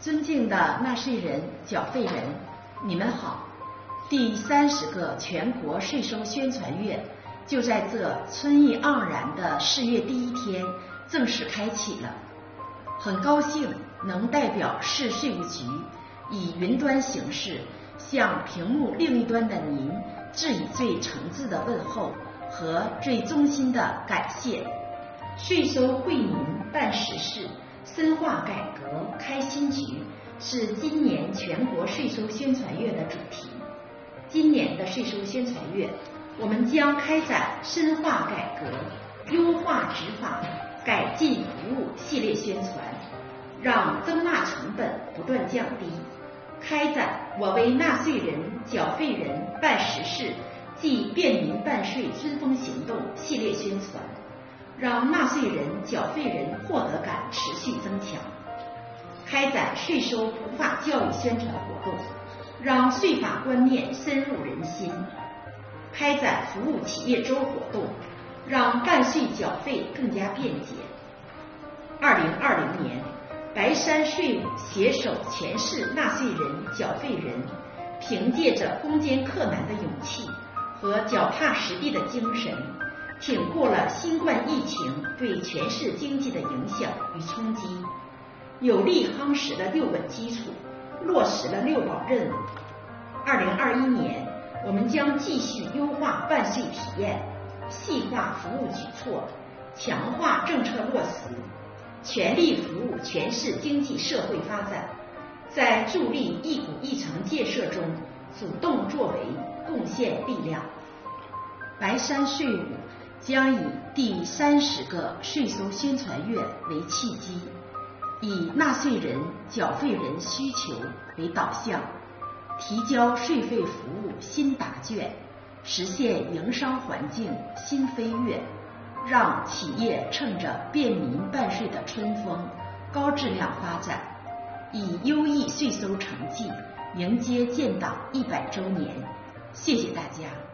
尊敬的纳税人、缴费人，你们好！第30个全国税收宣传月就在这春意盎然的4月第1天正式开启了。很高兴能代表市税务局以云端形式向屏幕另一端的您致以最诚挚的问候和最衷心的感谢。税收惠民办实事，深化改革开新局是今年全国税收宣传月的主题。今年的税收宣传月，我们将开展深化改革、优化执法、改进服务系列宣传，让增纳成本不断降低。开展我为纳税人、缴费人办实事暨便民办税春风行动系列宣传，让纳税人、缴费人获得感持续增强。开展税收普法教育宣传活动，让税法观念深入人心。开展服务企业周活动，让办税缴费更加便捷。2020年，白山税务携手全市纳税人、缴费人，凭借着攻坚克难的勇气和脚踏实地的精神，挺过了新冠疫情对全市经济的影响与冲击，有力夯实了6稳基础，落实了6保任务。2021年，我们将继续优化办税体验，细化服务举措，强化政策落实，全力服务全市经济社会发展，在助力一股一城建设中主动作为，贡献力量。白山税务将以第30个税收宣传月为契机，以纳税人、缴费人需求为导向，提交税费服务新答卷，实现营商环境新飞跃，让企业乘着便民办税的春风，高质量发展，以优异税收成绩迎接建党100周年。谢谢大家。